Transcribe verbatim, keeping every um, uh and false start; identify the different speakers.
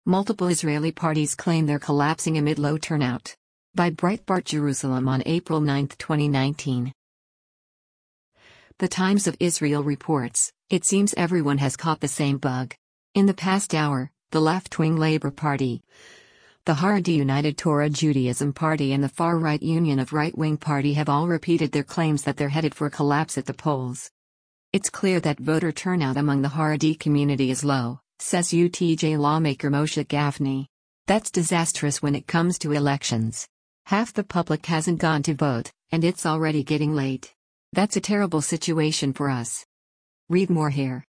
Speaker 1: Multiple Israeli parties claim they're collapsing amid low turnout. By Breitbart Jerusalem on April ninth, twenty nineteen. The Times of Israel reports, it seems everyone has caught the same bug. In the past hour, the left-wing Labour Party, the Haredi United Torah Judaism Party and the far-right Union of Right-Wing Party have all repeated their claims that they're headed for a collapse at the polls. It's clear that voter turnout among the Haredi community is low, says U T J lawmaker Moshe Gafni. That's disastrous when it comes to elections. Half the public hasn't gone to vote, and it's already getting late. That's a terrible situation for us. Read more here.